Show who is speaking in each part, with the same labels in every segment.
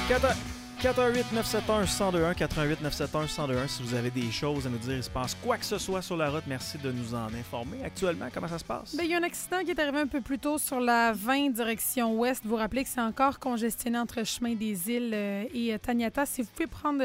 Speaker 1: 418-971-1021, 418-971-1021. Si vous avez des choses à nous dire, il se passe quoi que ce soit sur la route, merci de nous en informer. Actuellement, comment ça se passe?
Speaker 2: Bien, il y a un accident qui est arrivé un peu plus tôt sur la 20 direction ouest. Vous vous rappelez que c'est encore congestionné entre Chemin des Îles et Taniata. Si vous pouvez prendre...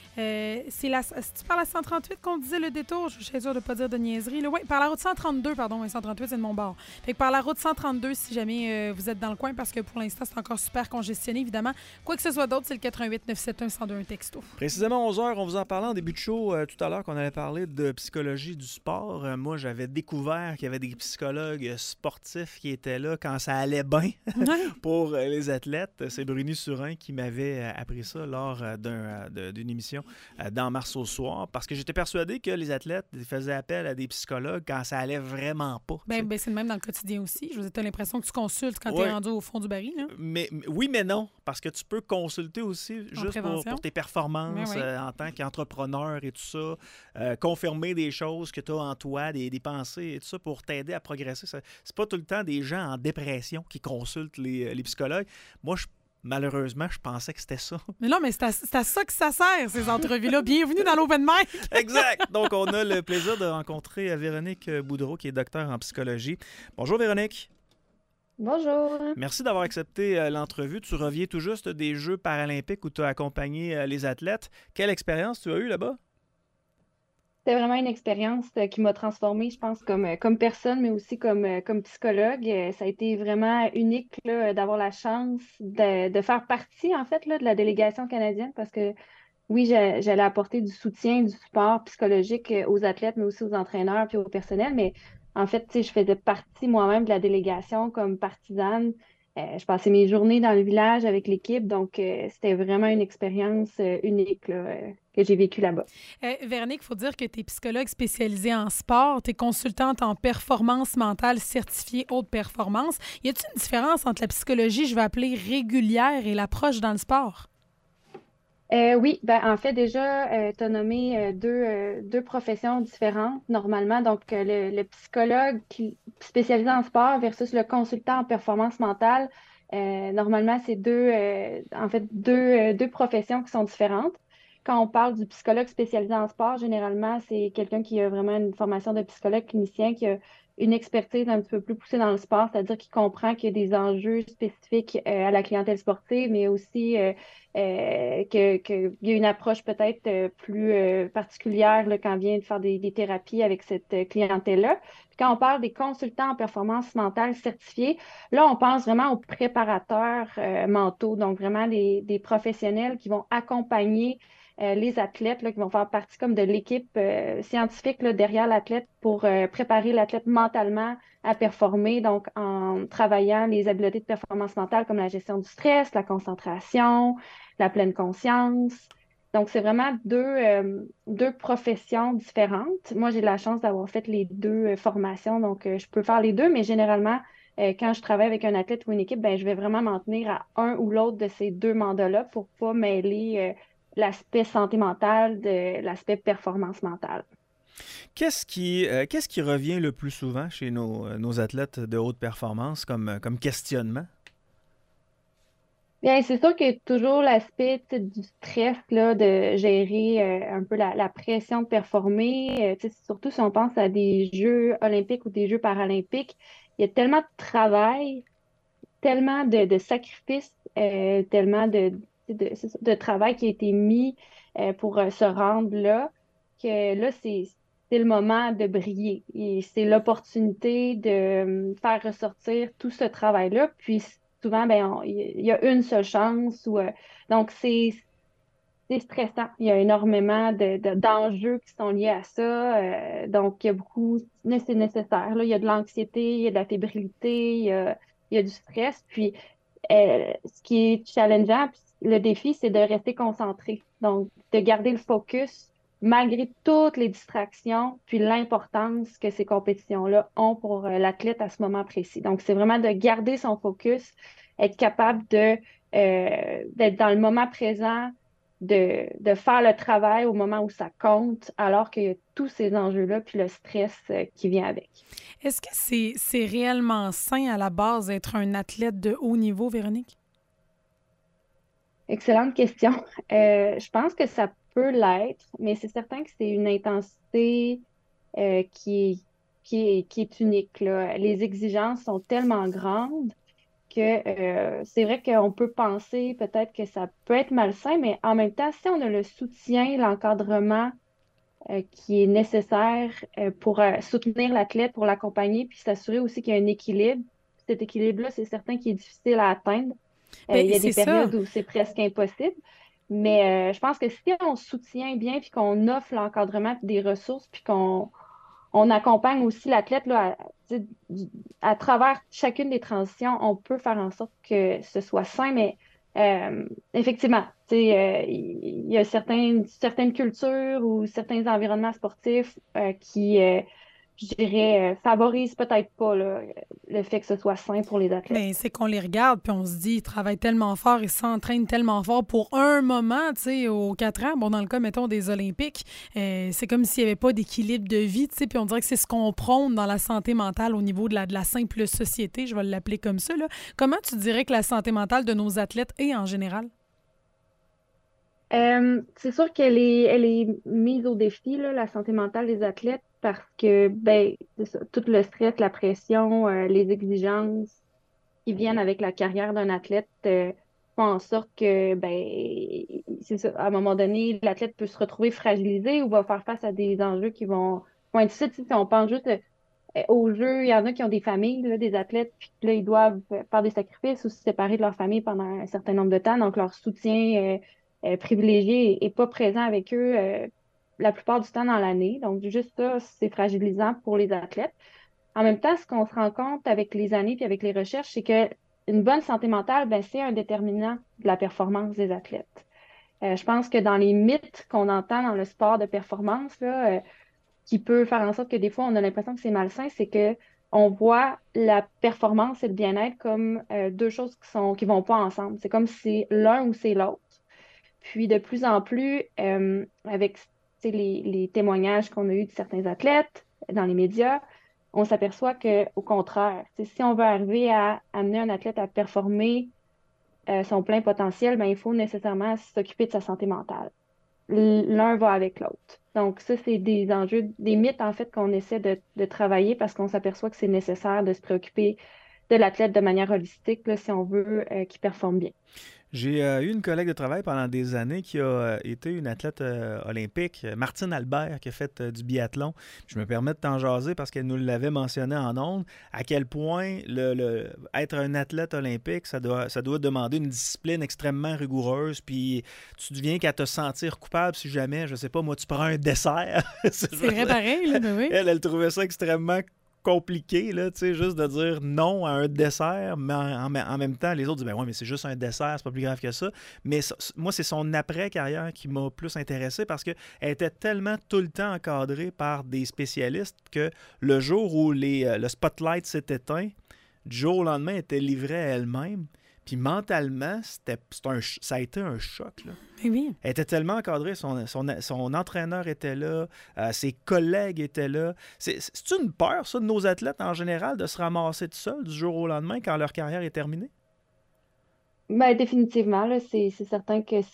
Speaker 2: c'est par la 138 qu'on disait le détour? Je suis sûre de ne pas dire de niaiserie. Oui, par la route 132, pardon. 138, c'est de mon bord. Fait que par la route 132, si jamais vous êtes dans le coin, parce que pour l'instant, c'est encore super congestionné, évidemment. Quoi que ce soit d'autre, c'est le 88-971-1021 texto.
Speaker 1: Précisément 11h, on vous en parlait en début de show tout à l'heure qu'on allait parler de psychologie du sport. Moi, j'avais découvert qu'il y avait des psychologues sportifs qui étaient là quand ça allait bien pour les athlètes. C'est Bruni Surin qui m'avait appris ça lors d'une émission dans Mars au soir, parce que j'étais persuadé que les athlètes faisaient appel à des psychologues quand ça allait vraiment pas.
Speaker 2: Ben, c'est le même dans le quotidien aussi. Je veux dire, t'as l'impression que tu consultes quand t'es rendu au fond du baril. Là.
Speaker 1: Oui, mais non, parce que tu peux consulter aussi juste pour tes performances en tant qu'entrepreneur et tout ça, confirmer des choses que tu as en toi, des pensées et tout ça pour t'aider à progresser. C'est pas tout le temps des gens en dépression qui consultent les psychologues. Moi, malheureusement, je pensais que c'était ça.
Speaker 2: Mais non, mais c'est à ça que ça sert, ces entrevues-là. Bienvenue dans l'Open Mic!
Speaker 1: Exact! Donc, on a le plaisir de rencontrer Véronique Boudreau, qui est docteure en psychologie. Bonjour, Véronique.
Speaker 3: Bonjour.
Speaker 1: Merci d'avoir accepté l'entrevue. Tu reviens tout juste des Jeux paralympiques où tu as accompagné les athlètes. Quelle expérience tu as eue là-bas?
Speaker 3: C'était vraiment une expérience qui m'a transformée, je pense, comme personne, mais aussi comme psychologue. Ça a été vraiment unique là, d'avoir la chance de faire partie, en fait, là, de la délégation canadienne, parce que oui, j'allais apporter du soutien, du support psychologique aux athlètes, mais aussi aux entraîneurs puis au personnel. Mais en fait, tu sais, je faisais partie moi-même de la délégation comme partisane. Je passais mes journées dans le village avec l'équipe, donc c'était vraiment une expérience unique là, que j'ai vécue là-bas.
Speaker 2: Véronique, il faut dire que tu es psychologue spécialisée en sport, tu es consultante en performance mentale certifiée haute performance. Y a-t-il une différence entre la psychologie, je vais appeler régulière, et l'approche dans le sport?
Speaker 3: Oui, en fait, déjà, tu as nommé deux professions différentes normalement. Donc, le psychologue spécialisé en sport versus le consultant en performance mentale, normalement, c'est deux professions qui sont différentes. Quand on parle du psychologue spécialisé en sport, généralement, c'est quelqu'un qui a vraiment une formation de psychologue clinicien, qui a une expertise un petit peu plus poussée dans le sport, c'est-à-dire qu'il comprend qu'il y a des enjeux spécifiques à la clientèle sportive, mais aussi qu'il y a une approche peut-être plus particulière là, quand on vient de faire des thérapies avec cette clientèle-là. Puis quand on parle des consultants en performance mentale certifiés, là, on pense vraiment aux préparateurs mentaux, donc vraiment des professionnels qui vont accompagner les athlètes là, qui vont faire partie comme de l'équipe scientifique là, derrière l'athlète pour préparer l'athlète mentalement à performer, donc en travaillant les habiletés de performance mentale comme la gestion du stress, la concentration, la pleine conscience. Donc, c'est vraiment deux professions différentes. Moi, j'ai la chance d'avoir fait les deux formations, donc je peux faire les deux, mais généralement, quand je travaille avec un athlète ou une équipe, je vais vraiment m'en tenir à un ou l'autre de ces deux mandats-là pour ne pas mêler l'aspect santé mentale de l'aspect performance mentale.
Speaker 1: Qu'est-ce qui revient le plus souvent chez nos athlètes de haute performance comme questionnement?
Speaker 3: Bien, c'est sûr qu'il y a toujours l'aspect du stress, là, de gérer un peu la pression de performer. Surtout si on pense à des Jeux olympiques ou des Jeux paralympiques, il y a tellement de travail, tellement de sacrifices, tellement de travail qui a été mis pour se rendre là, que là, c'est le moment de briller. Et c'est l'opportunité de faire ressortir tout ce travail-là. Puis souvent, il y a une seule chance. Donc, c'est stressant. Il y a énormément d'enjeux qui sont liés à ça. Donc, il y a beaucoup, c'est nécessaire. Là. Il y a de l'anxiété, il y a de la fébrilité, il y a du stress. Puis, ce qui est challengeant, puis le défi, c'est de rester concentré. Donc, de garder le focus malgré toutes les distractions, puis l'importance que ces compétitions-là ont pour l'athlète à ce moment précis. Donc, c'est vraiment de garder son focus, être capable d'être dans le moment présent, de faire le travail au moment où ça compte, alors qu'il y a tous ces enjeux-là, puis le stress qui vient avec.
Speaker 2: Est-ce que c'est réellement sain à la base d'être un athlète de haut niveau, Véronique?
Speaker 3: Excellente question. Je pense que ça peut l'être, mais c'est certain que c'est une intensité euh, qui est, qui est unique, là. Les exigences sont tellement grandes que c'est vrai qu'on peut penser peut-être que ça peut être malsain, mais en même temps, si on a le soutien, l'encadrement qui est nécessaire pour soutenir l'athlète, pour l'accompagner, puis s'assurer aussi qu'il y a un équilibre. Cet équilibre-là, c'est certain qu'il est difficile à atteindre.
Speaker 2: Ben,
Speaker 3: Il y a des
Speaker 2: c'est ça.
Speaker 3: périodes où c'est presque impossible. Mais je pense que si on soutient bien, puis qu'on offre l'encadrement puis des ressources, puis qu'on on accompagne aussi l'athlète là, tu sais, à travers chacune des transitions, on peut faire en sorte que ce soit sain, mais effectivement, tu sais, il y a certaines cultures ou certains environnements sportifs qui, je dirais, favorisent peut-être pas là, le fait que ce soit sain pour les athlètes.
Speaker 2: Mais c'est qu'on les regarde, puis on se dit, ils travaillent tellement fort, ils s'entraînent tellement fort pour un moment, tu sais, aux 4 ans. Bon, dans le cas, mettons, des Olympiques, c'est comme s'il n'y avait pas d'équilibre de vie, tu sais, puis on dirait que c'est ce qu'on prône dans la santé mentale au niveau de la simple société, je vais l'appeler comme ça, là. Comment tu dirais que la santé mentale de nos athlètes est en général?
Speaker 3: C'est sûr elle est mise au défi, là, la santé mentale des athlètes, parce que ben, c'est ça, tout le stress, la pression, les exigences qui viennent avec la carrière d'un athlète font en sorte que ben, c'est ça, à un moment donné, l'athlète peut se retrouver fragilisé ou va faire face à des enjeux vont être difficiles. Si on pense juste aux Jeux, il y en a qui ont des familles, là, des athlètes, puis là, ils doivent faire des sacrifices ou se séparer de leur famille pendant un certain nombre de temps. Donc, leur soutien privilégié n'est pas présent avec eux la plupart du temps dans l'année. Donc, juste ça, c'est fragilisant pour les athlètes. En même temps, ce qu'on se rend compte avec les années puis avec les recherches, c'est que une bonne santé mentale, ben, c'est un déterminant de la performance des athlètes. Je pense que dans les mythes qu'on entend dans le sport de performance, là, qui peut faire en sorte que des fois, on a l'impression que c'est malsain, c'est que on voit la performance et le bien-être comme deux choses qui vont pas ensemble. C'est comme si c'est l'un ou c'est l'autre. Puis de plus en plus, avec tu sais, les témoignages qu'on a eus de certains athlètes dans les médias, on s'aperçoit que au contraire, tu sais, si on veut arriver à amener un athlète à performer son plein potentiel, ben, il faut nécessairement s'occuper de sa santé mentale. L'un va avec l'autre. Donc, ça, c'est des enjeux, des mythes, en fait, qu'on essaie de travailler parce qu'on s'aperçoit que c'est nécessaire de se préoccuper de l'athlète de manière holistique, là, si on veut qu'il performe bien.
Speaker 1: J'ai eu une collègue de travail pendant des années qui a été une athlète olympique, Martine Albert, qui a fait du biathlon. Je me permets de t'en jaser parce qu'elle nous l'avait mentionné en ondes, à quel point être un athlète olympique, ça doit demander une discipline extrêmement rigoureuse, puis tu deviens qu'à te sentir coupable si jamais, je sais pas, moi, tu prends un dessert.
Speaker 2: C'est vrai pareil, là, ben oui.
Speaker 1: Elle trouvait ça extrêmement compliqué, là, tu sais, juste de dire non à un dessert, mais en même temps, les autres disent, ben ouais, mais c'est juste un dessert, c'est pas plus grave que ça. Mais moi, c'est son après-carrière qui m'a plus intéressé parce qu'elle était tellement tout le temps encadrée par des spécialistes que le jour où le spotlight s'est éteint, du jour au lendemain, elle était livrée à elle-même. Puis mentalement, ça a été un choc, là.
Speaker 2: Eh oui.
Speaker 1: Elle était tellement encadrée, son entraîneur était là, ses collègues étaient là. C'est une peur, ça, de nos athlètes en général, de se ramasser tout seuls du jour au lendemain quand leur carrière est terminée?
Speaker 3: Ben, définitivement, là, c'est certain que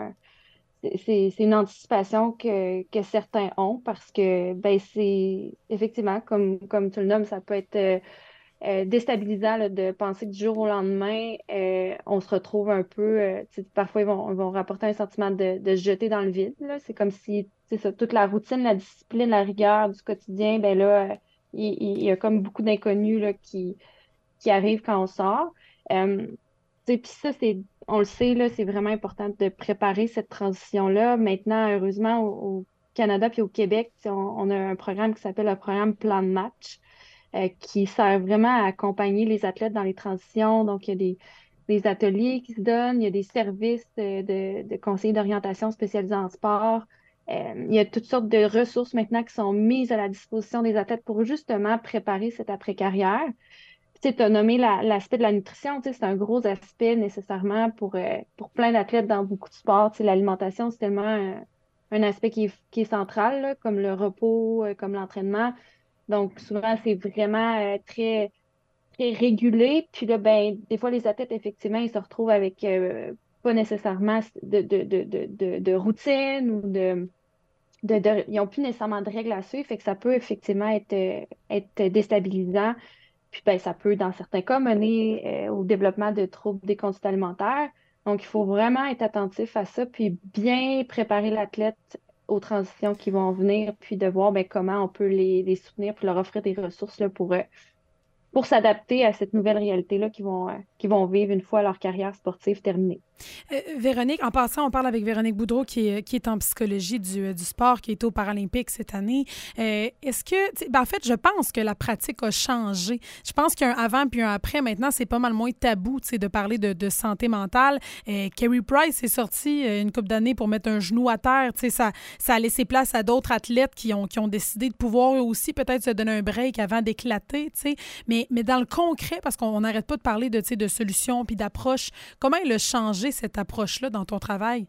Speaker 3: c'est une anticipation que certains ont parce que ben, c'est effectivement, comme tu le nommes, ça peut être déstabilisant là, de penser que du jour au lendemain, on se retrouve un peu, tu sais, parfois ils vont rapporter un sentiment de se jeter dans le vide, là. C'est comme si, c'est ça, toute la routine, la discipline, la rigueur du quotidien, ben là, il y a comme beaucoup d'inconnus là, qui arrivent quand on sort. Tu sais, puis ça, on le sait, là, c'est vraiment important de préparer cette transition-là. Maintenant, heureusement, au Canada puis au Québec, tu sais, on a un programme qui s'appelle le programme Plan de match qui sert vraiment à accompagner les athlètes dans les transitions. Donc, il y a des ateliers qui se donnent, il y a des services de conseillers d'orientation spécialisés en sport. Il y a toutes sortes de ressources maintenant qui sont mises à la disposition des athlètes pour justement préparer cette après-carrière. Tu as nommé l'aspect de la nutrition, tu sais, c'est un gros aspect nécessairement pour plein d'athlètes dans beaucoup de sports. Tu sais, l'alimentation, c'est tellement un aspect qui est central, là, comme le repos, comme l'entraînement. Donc, souvent, c'est vraiment très, très régulé. Puis là, ben, des fois, les athlètes, effectivement, ils se retrouvent avec pas nécessairement de routine ou ils n'ont plus nécessairement de règles à suivre, fait que ça peut effectivement être déstabilisant. Puis ben, ça peut, dans certains cas, mener au développement de troubles des conduites alimentaires. Donc, il faut vraiment être attentif à ça, puis bien préparer l'athlète aux transitions qui vont venir, puis de voir ben, comment on peut les soutenir, puis leur offrir des ressources là, pour s'adapter à cette nouvelle réalité-là qu'ils vont vivre une fois leur carrière sportive terminée.
Speaker 2: Véronique, en passant, on parle avec Véronique Boudreau qui est en psychologie du sport, qui est aux Paralympiques cette année. Est-ce que, en fait, je pense que la pratique a changé. Je pense qu'il y a un avant puis un après. Maintenant, c'est pas mal moins tabou de parler de santé mentale. Carey Price est sortie une couple d'années pour mettre un genou à terre. Ça a laissé place à d'autres athlètes qui ont décidé de pouvoir eux aussi peut-être se donner un break avant d'éclater. Mais dans le concret, parce qu'on n'arrête pas de parler de solutions puis d'approches, comment il a changé cette approche-là dans ton travail?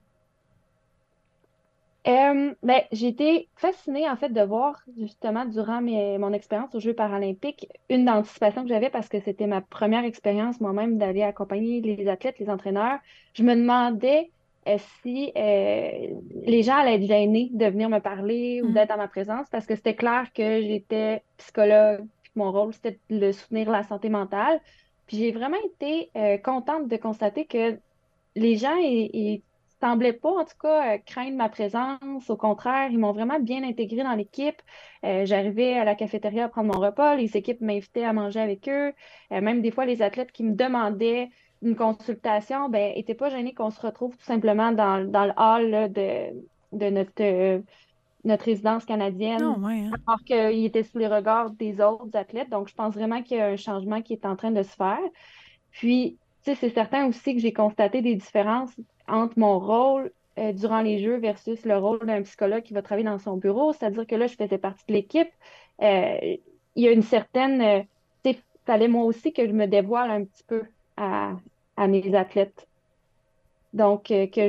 Speaker 3: J'ai été fascinée, en fait, de voir, justement, durant mon expérience aux Jeux paralympiques, une anticipation que j'avais parce que c'était ma première expérience moi-même d'aller accompagner les athlètes, les entraîneurs. Je me demandais si les gens allaient être gênés de venir me parler ou d'être en ma présence parce que c'était clair que j'étais psychologue, puis que mon rôle, c'était de soutenir la santé mentale. Puis j'ai vraiment été contente de constater que les gens, ils semblaient pas, en tout cas, craindre ma présence. Au contraire, ils m'ont vraiment bien intégrée dans l'équipe. J'arrivais à la cafétéria à prendre mon repas. Les équipes m'invitaient à manger avec eux. Même des fois, les athlètes qui me demandaient une consultation, ben, étaient pas gênés qu'on se retrouve tout simplement dans le hall là, de notre résidence canadienne, alors qu'ils étaient sous les regards des autres athlètes. Donc, je pense vraiment qu'il y a un changement qui est en train de se faire. Puis, c'est certain aussi que j'ai constaté des différences entre mon rôle durant les Jeux versus le rôle d'un psychologue qui va travailler dans son bureau. C'est-à-dire que là, je faisais partie de l'équipe. Il y a une certaine... il fallait moi aussi que je me dévoile un petit peu à mes athlètes. Donc, que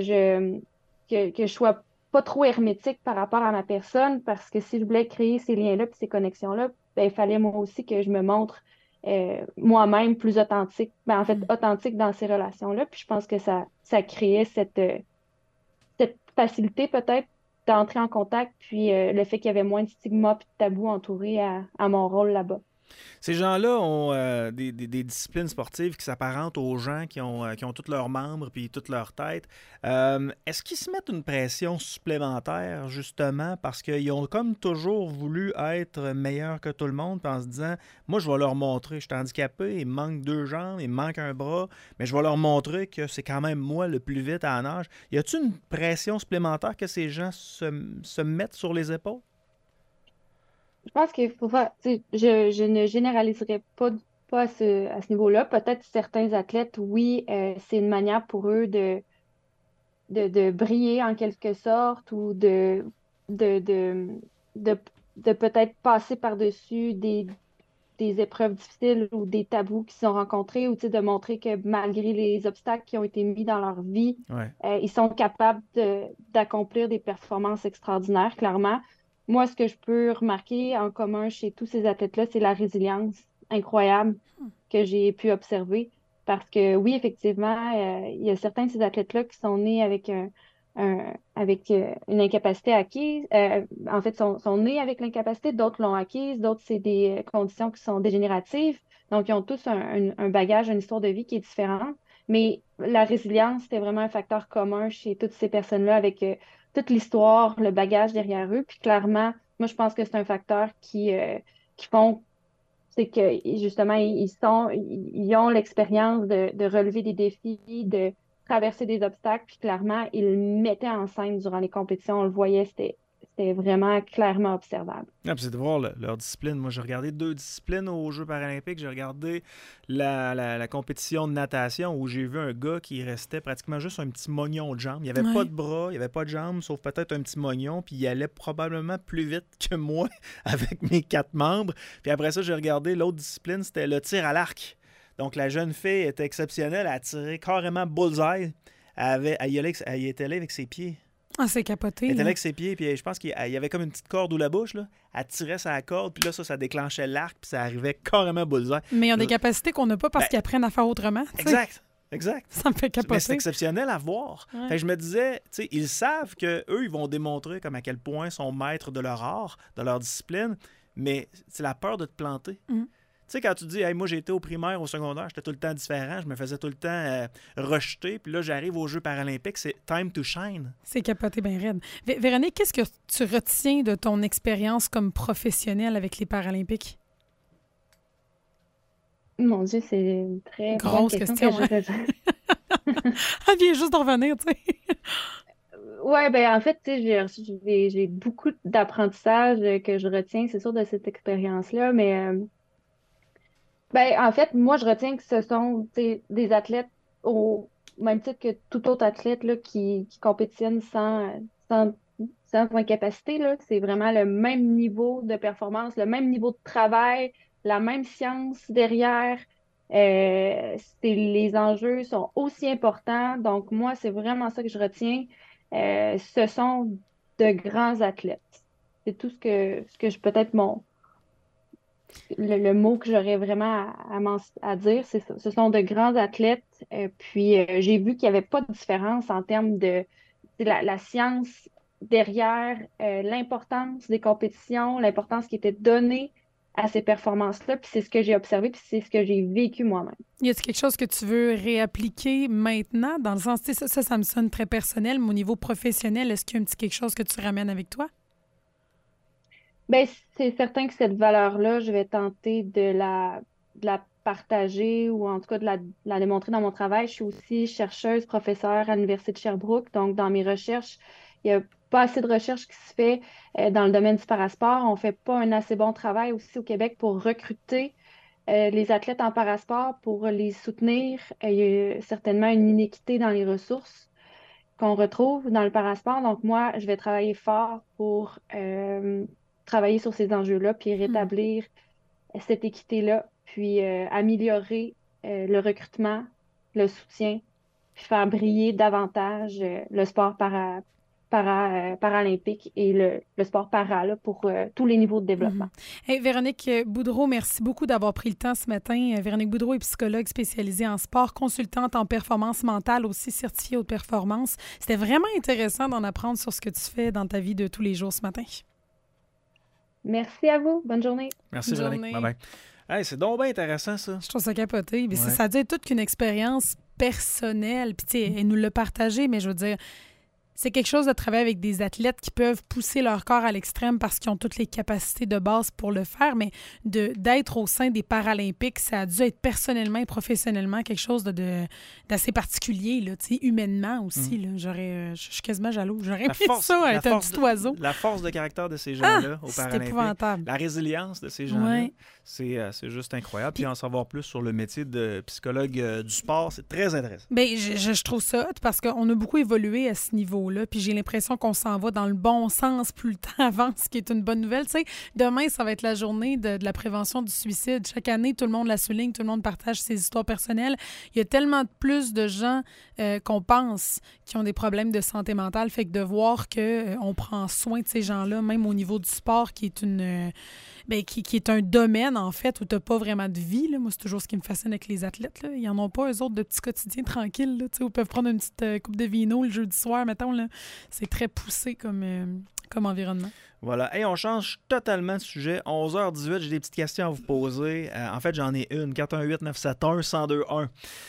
Speaker 3: je sois pas trop hermétique par rapport à ma personne, parce que si je voulais créer ces liens-là et ces connexions-là, ben, il fallait moi aussi que je me montre moi-même plus authentique, en fait, authentique dans ces relations-là. Puis je pense que ça créait cette facilité peut-être d'entrer en contact, puis le fait qu'il y avait moins de stigma et de tabous entourés à mon rôle là-bas.
Speaker 1: Ces gens-là ont des disciplines sportives qui s'apparentent aux gens qui ont tous leurs membres puis toute leur tête. Est-ce qu'ils se mettent une pression supplémentaire, justement, parce qu'ils ont comme toujours voulu être meilleurs que tout le monde, en se disant, moi, je vais leur montrer, je suis handicapé, il me manque 2 jambes, il me manque un bras, mais je vais leur montrer que c'est quand même moi le plus vite à la nage. Y a-t-il une pression supplémentaire que ces gens se mettent sur les épaules?
Speaker 3: Je pense qu'il faut pas, je ne généraliserai pas à ce niveau-là. Peut-être certains athlètes, oui, c'est une manière pour eux de briller en quelque sorte ou de peut-être passer par-dessus des épreuves difficiles ou des tabous qu'ils ont rencontrés ou de montrer que malgré les obstacles qui ont été mis dans leur vie, ils sont capables d'accomplir des performances extraordinaires, clairement. Moi, ce que je peux remarquer en commun chez tous ces athlètes-là, c'est la résilience incroyable que j'ai pu observer. Parce que oui, effectivement, il y a certains de ces athlètes-là qui sont nés avec une incapacité acquise. En fait, sont nés avec l'incapacité, d'autres l'ont acquise, d'autres, c'est des conditions qui sont dégénératives. Donc, ils ont tous un bagage, une histoire de vie qui est différente. Mais la résilience, c'était vraiment un facteur commun chez toutes ces personnes-là avec toute l'histoire, le bagage derrière eux. Puis clairement, moi, je pense que c'est un facteur qui font, c'est que justement, ils ont l'expérience de relever des défis, de traverser des obstacles. Puis clairement, ils mettaient en scène durant les compétitions. On le voyait, c'était vraiment clairement observable.
Speaker 1: Ah, c'est de voir leur discipline. Moi, j'ai regardé 2 disciplines aux Jeux paralympiques. J'ai regardé la compétition de natation où j'ai vu un gars qui restait pratiquement juste un petit mognon de jambes. Il n'y avait pas de bras, il n'y avait pas de jambes, sauf peut-être un petit mognon. Puis il allait probablement plus vite que moi avec mes 4 membres. Puis après ça, j'ai regardé l'autre discipline, c'était le tir à l'arc. Donc, la jeune fille était exceptionnelle. Elle a tiré carrément bullseye. Elle était là avec ses pieds.
Speaker 2: Ah, c'est capoté.
Speaker 1: Elle était là avec ses pieds, puis je pense qu'il y avait comme une petite corde ou la bouche, là. Elle tirait sa corde, puis là, ça déclenchait l'arc, puis ça arrivait carrément bullseye.
Speaker 2: Mais ils ont des capacités qu'on n'a pas parce qu'ils apprennent à faire autrement.
Speaker 1: Exact. Exact.
Speaker 2: Ça me fait capoter.
Speaker 1: Mais c'est exceptionnel à voir.
Speaker 2: Ouais.
Speaker 1: Fait que je me disais, tu sais, ils savent qu'eux, ils vont démontrer comme à quel point ils sont maîtres de leur art, de leur discipline, mais c'est la peur de te planter. Tu sais, quand tu dis, hey, moi, j'ai été au primaire, au secondaire, j'étais tout le temps différent, je me faisais tout le temps rejeter, puis là, j'arrive aux Jeux paralympiques, c'est time to shine.
Speaker 2: C'est capoté bien raide. Véronique, qu'est-ce que tu retiens de ton expérience comme professionnelle avec les Paralympiques?
Speaker 3: Mon Dieu, c'est une très
Speaker 2: grosse
Speaker 3: bonne question.
Speaker 2: Elle vient juste de revenir, tu sais.
Speaker 3: Oui, ben en fait, tu sais, j'ai beaucoup d'apprentissage que je retiens, c'est sûr, de cette expérience-là, mais ben en fait, moi, je retiens que ce sont des athlètes au même titre que tout autre athlète là, qui compétitionne sans incapacité, là. C'est vraiment le même niveau de performance, le même niveau de travail, la même science derrière. Les enjeux sont aussi importants. Donc, moi, c'est vraiment ça que je retiens. Ce sont de grands athlètes. C'est tout ce que je peut-être le mot que j'aurais vraiment à dire, c'est ça. Ce sont de grands athlètes. Puis, j'ai vu qu'il n'y avait pas de différence en termes de la science derrière l'importance des compétitions, l'importance qui était donnée à ces performances-là. Puis c'est ce que j'ai observé, puis c'est ce que j'ai vécu moi-même.
Speaker 2: Y a-t-il quelque chose que tu veux réappliquer maintenant? Dans le sens, tu sais, ça me sonne très personnel, mais au niveau professionnel, est-ce qu'il y a un petit quelque chose que tu ramènes avec toi?
Speaker 3: Bien, c'est certain que cette valeur-là, je vais tenter de la partager ou en tout cas de la démontrer dans mon travail. Je suis aussi chercheuse, professeure à l'Université de Sherbrooke. Donc, dans mes recherches, il n'y a pas assez de recherche qui se fait dans le domaine du parasport. On ne fait pas un assez bon travail aussi au Québec pour recruter les athlètes en parasport, pour les soutenir. Il y a certainement une inéquité dans les ressources qu'on retrouve dans le parasport. Donc, moi, je vais travailler fort pour travailler sur ces enjeux-là, puis rétablir cette équité-là, puis améliorer le recrutement, le soutien, puis faire briller davantage le sport paralympique et le sport para là, pour tous les niveaux de développement.
Speaker 2: Hey, Véronique Boudreau, merci beaucoup d'avoir pris le temps ce matin. Véronique Boudreau est psychologue spécialisée en sport, consultante en performance mentale, aussi certifiée haute performance. C'était vraiment intéressant d'en apprendre sur ce que tu fais dans ta vie de tous les jours ce matin.
Speaker 3: Merci à vous. Bonne journée.
Speaker 1: Merci, Véronique. Bye-bye. Hey, c'est donc bien intéressant, ça.
Speaker 2: Je trouve ça capoté. Mais ça a dû être toute qu'une expérience personnelle. Puis, tu sais, elle nous l'a partagé, mais je veux dire, c'est quelque chose de travailler avec des athlètes qui peuvent pousser leur corps à l'extrême parce qu'ils ont toutes les capacités de base pour le faire, mais d'être au sein des Paralympiques, ça a dû être personnellement et professionnellement quelque chose d'assez particulier, là, humainement aussi. Là. Je suis quasiment jaloux. J'aurais aimé ça, être un petit oiseau.
Speaker 1: La force de caractère de ces gens-là aux Paralympiques.
Speaker 2: C'est épouvantable.
Speaker 1: La résilience de ces gens-là, c'est juste incroyable. Puis en savoir plus sur le métier de psychologue du sport, c'est très intéressant.
Speaker 2: Bien, je trouve ça hot parce qu'on a beaucoup évolué à ce niveau-là. Puis j'ai l'impression qu'on s'en va dans le bon sens plus le temps avance, ce qui est une bonne nouvelle. Tu sais, demain, ça va être la journée de la prévention du suicide. Chaque année, tout le monde la souligne, tout le monde partage ses histoires personnelles. Il y a tellement plus de gens qu'on pense qui ont des problèmes de santé mentale. Fait que de voir qu'on prend soin de ces gens-là, même au niveau du sport, qui est qui est un domaine, en fait, où tu n'as pas vraiment de vie. Là. Moi, c'est toujours ce qui me fascine avec les athlètes. Là. Ils n'en ont pas, eux autres, de petits quotidiens tranquilles, là, où ils peuvent prendre une petite coupe de vino le jeudi soir, mettons. Là. C'est très poussé comme environnement. Voilà.
Speaker 1: Hey, on change totalement de sujet. 11h18, j'ai des petites questions à vous poser. En fait, j'en ai une. 418-971-1021.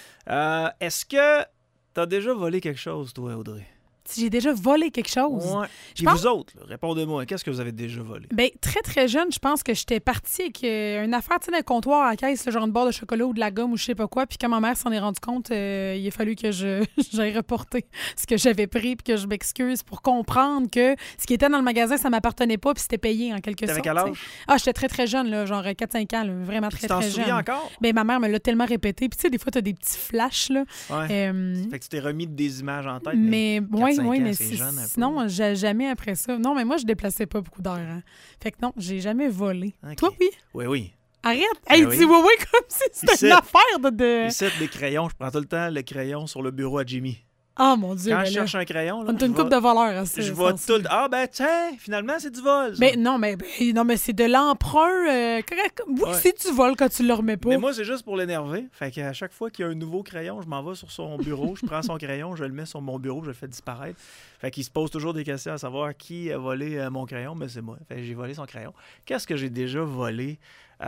Speaker 1: Est-ce que tu as déjà volé quelque chose, toi, Audrey?
Speaker 2: Si j'ai déjà volé quelque chose.
Speaker 1: Ouais. Puis vous autres, là, répondez-moi, qu'est-ce que vous avez déjà volé?
Speaker 2: Bien, très, très jeune, je pense que j'étais partie avec une affaire, tu sais, dans le comptoir à la caisse, le genre de barre de chocolat ou de la gomme ou je sais pas quoi. Puis quand ma mère s'en est rendue compte, il a fallu que j'aille reporter ce que j'avais pris puis que je m'excuse pour comprendre que ce qui était dans le magasin, ça m'appartenait pas puis c'était payé en quelque sorte.
Speaker 1: T'avais quel âge?
Speaker 2: Ah, j'étais très, très jeune, là, genre 4-5 ans, là, vraiment très, très jeune. Tu t'en souviens
Speaker 1: encore?
Speaker 2: Bien, ma mère me l'a tellement répété. Puis tu sais, des fois, t'as des petits flashs, là.
Speaker 1: Ouais. Fait que tu t'es remis des images en tête.
Speaker 2: Mais oui, mais
Speaker 1: c'est jeune.
Speaker 2: Sinon, jamais après ça. Non, mais moi, je déplaçais pas beaucoup d'heures. Hein. Fait que non, j'ai jamais volé.
Speaker 1: Okay.
Speaker 2: Toi, oui?
Speaker 1: Oui.
Speaker 2: Arrête! Hey, dis oui comme si c'était une affaire de...
Speaker 1: Ici, des crayons. Je prends tout le temps le crayon sur le bureau à Jimmy.
Speaker 2: Ah, mon Dieu.
Speaker 1: Quand je cherche un crayon, là,
Speaker 2: on a une coupe de voleurs.
Speaker 1: Je vois tout. Ah, ben, tiens, finalement, c'est du vol.
Speaker 2: Ben, non, mais c'est de l'emprunt. Oui, c'est du vol quand tu le remets pas.
Speaker 1: Mais moi, c'est juste pour l'énerver. Fait qu'à chaque fois qu'il y a un nouveau crayon, je m'en vais sur son bureau, je prends son crayon, je le mets sur mon bureau, je le fais disparaître. Fait qu'il se pose toujours des questions à savoir qui a volé mon crayon. Mais c'est moi. Fait que j'ai volé son crayon. Qu'est-ce que j'ai déjà volé?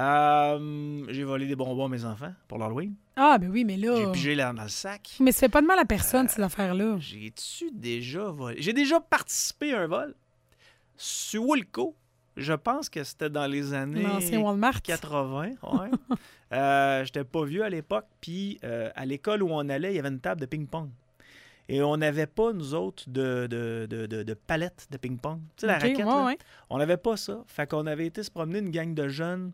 Speaker 1: J'ai volé des bonbons à mes enfants pour l'Halloween.
Speaker 2: Ah, ben oui, mais là...
Speaker 1: J'ai pigé dans le sac.
Speaker 2: Mais ça fait pas de mal à personne, ces affaires-là.
Speaker 1: J'ai-tu déjà volé? J'ai déjà participé à un vol. Sur Woolco. Je pense que c'était dans les années 80. Ouais. J'étais pas vieux à l'époque. Puis à l'école où on allait, il y avait une table de ping-pong. Et on n'avait pas, nous autres, de palette de ping-pong. Tu sais, la raquette, là?
Speaker 2: Ouais.
Speaker 1: On n'avait pas ça. Fait qu'on avait été se promener une gang de jeunes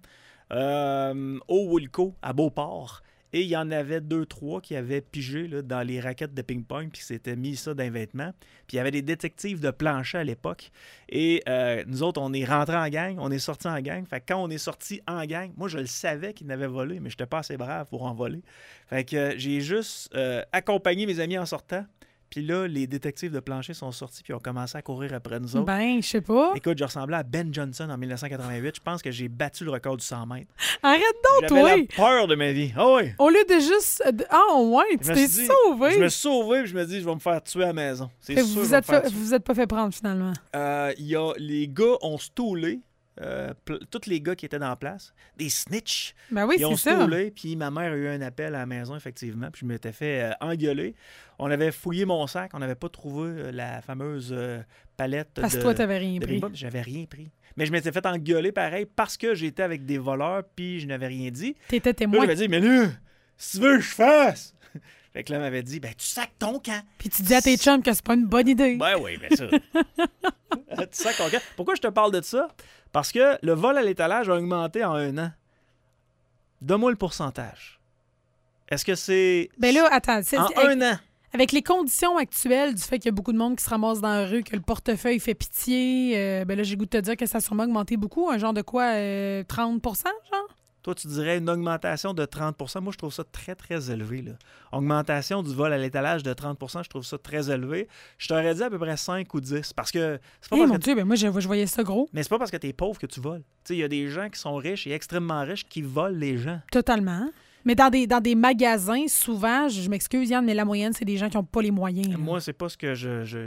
Speaker 1: au Woolco, à Beauport. Et il y en avait 2-3 qui avaient pigé là, dans les raquettes de ping-pong puis qui s'étaient mis ça dans les vêtements. Puis il y avait des détectives de plancher à l'époque. Et nous autres, on est rentrés en gang, on est sortis en gang. Fait que quand on est sortis en gang, moi, je le savais qu'ils n'avaient volé, mais je n'étais pas assez brave pour en voler. Fait que j'ai juste accompagné mes amis en sortant. Puis là, les détectives de plancher sont sortis puis ont commencé à courir après nous autres.
Speaker 2: Ben, je sais pas.
Speaker 1: Écoute, je ressemblais à Ben Johnson en 1988. Je pense que j'ai battu le record du 100 mètres.
Speaker 2: Arrête donc, toi!
Speaker 1: J'avais la peur de ma vie. Ah oui!
Speaker 2: Au lieu de juste... Ah ouais, tu t'es sauvé!
Speaker 1: Je me suis sauvé et je me dis, je vais me faire tuer à la maison. C'est sûr,
Speaker 2: vous êtes pas fait prendre, finalement.
Speaker 1: Les gars ont stoulé. Tous les gars qui étaient dans la place, des snitch.
Speaker 2: Ben oui,
Speaker 1: ils ont
Speaker 2: c'est ça.
Speaker 1: stoulé, puis ma mère a eu un appel à la maison, effectivement, puis je m'étais fait engueuler. On avait fouillé mon sac, on n'avait pas trouvé la fameuse palette
Speaker 2: parce que toi, t'avais rien pris.
Speaker 1: J'avais rien pris. Mais je m'étais fait engueuler pareil parce que j'étais avec des voleurs, puis je n'avais rien dit.
Speaker 2: T'étais témoin.
Speaker 1: Là, j'avais dit, mais là, si tu veux que je fasse... Fait que là, elle m'avait dit, ben tu sacs ton camp.
Speaker 2: Puis tu dis à tes chums que c'est pas une bonne idée.
Speaker 1: Ben oui, bien sûr. Tu sacs ton camp. Pourquoi je te parle de ça? Parce que le vol à l'étalage a augmenté en 1 an. Donne-moi le pourcentage. Est-ce que c'est...
Speaker 2: Ben là, attends.
Speaker 1: En 1 an.
Speaker 2: Avec les conditions actuelles du fait qu'il y a beaucoup de monde qui se ramasse dans la rue, que le portefeuille fait pitié, ben là, j'ai goût de te dire que ça a sûrement augmenté beaucoup. Un genre de quoi? 30 genre?
Speaker 1: Toi, tu dirais une augmentation de 30 %. Moi, je trouve ça très, très élevé. Là. Augmentation du vol à l'étalage de 30 % je trouve ça très élevé. Je t'aurais dit à peu près 5 ou 10. Parce que c'est pas
Speaker 2: mon Dieu, ben moi, je voyais ça gros.
Speaker 1: Mais c'est pas parce que t'es pauvre que tu voles. Tu sais, il y a des gens qui sont riches et extrêmement riches qui volent les gens.
Speaker 2: Totalement. Mais dans des magasins, souvent, je m'excuse, Yann, mais la moyenne, c'est des gens qui n'ont pas les moyens. Là.
Speaker 1: Moi, c'est pas ce que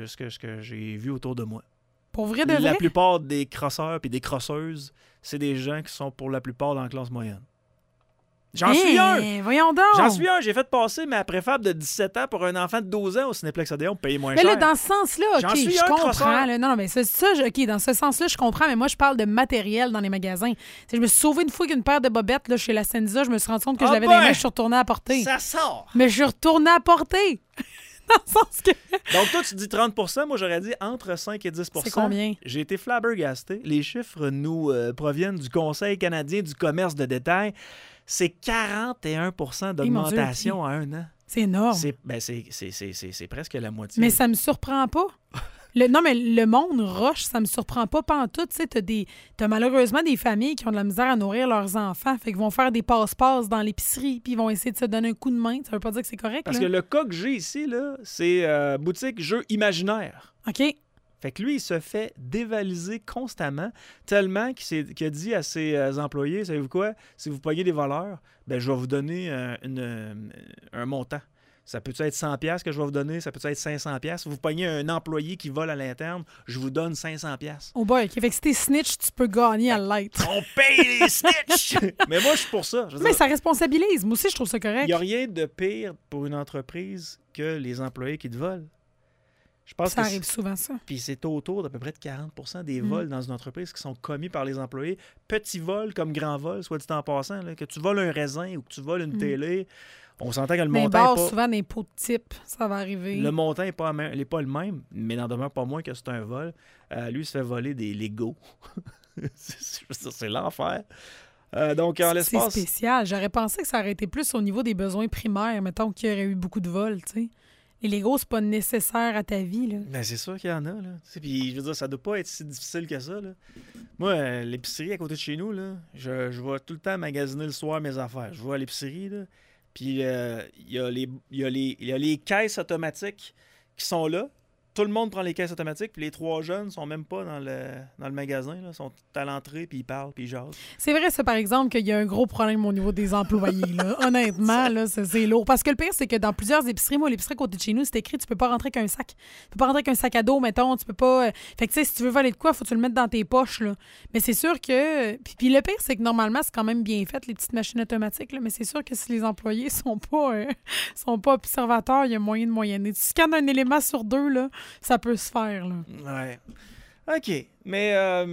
Speaker 1: j'ai vu autour de moi.
Speaker 2: Pour vrai de vrai?
Speaker 1: La plupart des crosseurs et des crosseuses, c'est des gens qui sont pour la plupart dans la classe moyenne. J'en suis un!
Speaker 2: Voyons donc!
Speaker 1: J'en suis un! J'ai fait passer ma préfab de 17 ans pour un enfant de 12 ans au Cinéplex Odéon pour payer moins cher.
Speaker 2: Mais là, dans ce sens-là, OK, je comprends. Là, non, mais c'est ça, OK, dans ce sens-là, je comprends, mais moi, je parle de matériel dans les magasins. T'sais, je me suis sauvé une fois qu'une paire de bobettes là, chez la Senza, je me suis rendu compte que je l'avais dans les mains, je suis retournée à porter.
Speaker 1: Ça sort!
Speaker 2: Mais je suis retournée à porter! Dans le sens que...
Speaker 1: Donc, toi, tu dis 30 %, moi, j'aurais dit entre 5 et 10 %.
Speaker 2: C'est combien?
Speaker 1: J'ai été flabbergasté. Les chiffres nous proviennent du Conseil canadien du commerce de détail. C'est 41 % d'augmentation en 1 an.
Speaker 2: C'est énorme.
Speaker 1: C'est presque la moitié.
Speaker 2: Mais ça me surprend pas. Non, mais le monde roche, ça me surprend pas pantoute. Tu sais, t'as malheureusement des familles qui ont de la misère à nourrir leurs enfants. Fait qu'ils vont faire des passe-passe dans l'épicerie puis ils vont essayer de se donner un coup de main. Ça veut pas dire que c'est correct,
Speaker 1: Parce que le cas que j'ai ici, là, c'est boutique jeux imaginaires.
Speaker 2: OK.
Speaker 1: Fait que lui, il se fait dévaliser constamment, tellement qu'il a dit à ses employés, savez-vous quoi, si vous payez des voleurs, ben je vais vous donner un montant. Ça peut être 100$ que je vais vous donner, ça peut être 500$. Si vous pognez un employé qui vole à l'interne, je vous donne 500$.
Speaker 2: Oh boy, OK. Fait que si t'es snitch, tu peux gagner à l'être.
Speaker 1: On paye les snitch! Mais moi, je suis pour ça.
Speaker 2: Mais ça responsabilise. Moi aussi, je trouve ça correct.
Speaker 1: Il n'y a rien de pire pour une entreprise que les employés qui te volent. Je pense
Speaker 2: ça arrive souvent, ça.
Speaker 1: Puis c'est autour d'à peu près de 40 % des vols dans une entreprise qui sont commis par les employés. Petit vol comme grand vol, soit dit en passant, là, que tu voles un raisin ou que tu voles une télé, on s'entend que le montant est pas...
Speaker 2: souvent des pots de type, ça va arriver.
Speaker 1: Le montant n'est pas le même, mais n'en demeure pas moins que c'est un vol. Lui, il se fait voler des Legos. C'est l'enfer. Donc, en l'espace...
Speaker 2: C'est spécial. J'aurais pensé que ça aurait été plus au niveau des besoins primaires, mettons qu'il y aurait eu beaucoup de vols, tu sais. Les Legos, c'est pas nécessaire à ta vie, là.
Speaker 1: Ben, c'est sûr qu'il y en a, là. Puis, je veux dire, ça doit pas être si difficile que ça, là. Moi, l'épicerie à côté de chez nous, là, je vais tout le temps magasiner le soir mes affaires. Je vais à l'épicerie, là, puis il y a les caisses automatiques qui sont là. Tout le monde prend les caisses automatiques, puis les 3 jeunes sont même pas dans le magasin. Ils sont à l'entrée, puis ils parlent, puis ils jasent.
Speaker 2: C'est vrai, ça, par exemple, qu'il y a un gros problème au niveau des employés. Là. Honnêtement, là, c'est lourd. Parce que le pire, c'est que dans plusieurs épiceries, moi, l'épicerie à côté de chez nous, c'est écrit, tu peux pas rentrer qu'un sac. Tu peux pas rentrer qu'un sac à dos, mettons. Tu peux pas... Fait que, tu sais, si tu veux voler de quoi, faut que tu le mettes dans tes poches, là. Mais c'est sûr que... Puis le pire, c'est que normalement, c'est quand même bien fait, les petites machines automatiques, là. Mais c'est sûr que si les employés sont pas observateurs, il y a moyen de moyenner. Tu scannes un élément sur 2, là, ça peut se faire, là.
Speaker 1: Ouais. OK. Mais,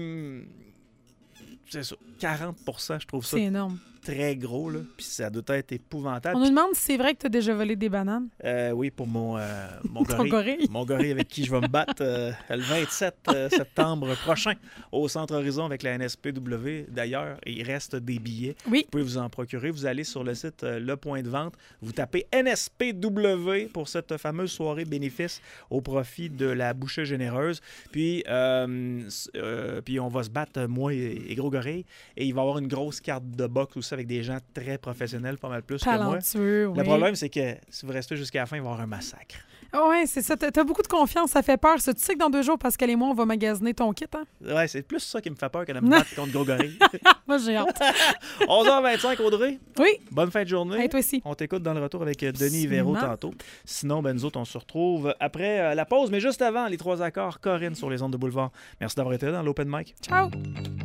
Speaker 1: c'est ça. 40%, je trouve ça
Speaker 2: C'est énorme.
Speaker 1: très gros, là. Puis ça doit être épouvantable.
Speaker 2: On nous demande si c'est vrai que tu as déjà volé des bananes.
Speaker 1: Oui, pour mon
Speaker 2: Ton gorille.
Speaker 1: Mon gorille avec qui je vais me battre le 27 septembre prochain au Centre Horizon avec la NSPW. D'ailleurs, il reste des billets.
Speaker 2: Oui.
Speaker 1: Vous pouvez vous en procurer. Vous allez sur le site Le Point de Vente. Vous tapez NSPW pour cette fameuse soirée bénéfice au profit de la bouchée généreuse. Puis on va se battre, moi et Gros Gorille. Et il va y avoir une grosse carte de boxe aussi avec des gens très professionnels, pas mal plus que moi.
Speaker 2: Talentueux, oui.
Speaker 1: Le problème, c'est que si vous restez jusqu'à la fin, il va y avoir un massacre.
Speaker 2: Oui, c'est ça. T'as beaucoup de confiance. Ça fait peur. Ça. Tu sais que dans 2 jours, Pascal et moi, on va magasiner ton kit. Hein?
Speaker 1: Ouais, c'est plus ça qui me fait peur que de me battre contre Gros Gorille.
Speaker 2: Moi, j'ai hâte.
Speaker 1: 11h25, Audrey.
Speaker 2: Oui.
Speaker 1: Bonne fin de journée.
Speaker 2: Et toi aussi.
Speaker 1: On t'écoute dans le retour avec Denis et Véro tantôt. Sinon, nous autres, on se retrouve après la pause. Mais juste avant, les 3 accords, Corinne sur les ondes de Boulevard. Merci d'avoir été là dans l'Open Mic.
Speaker 2: Ciao.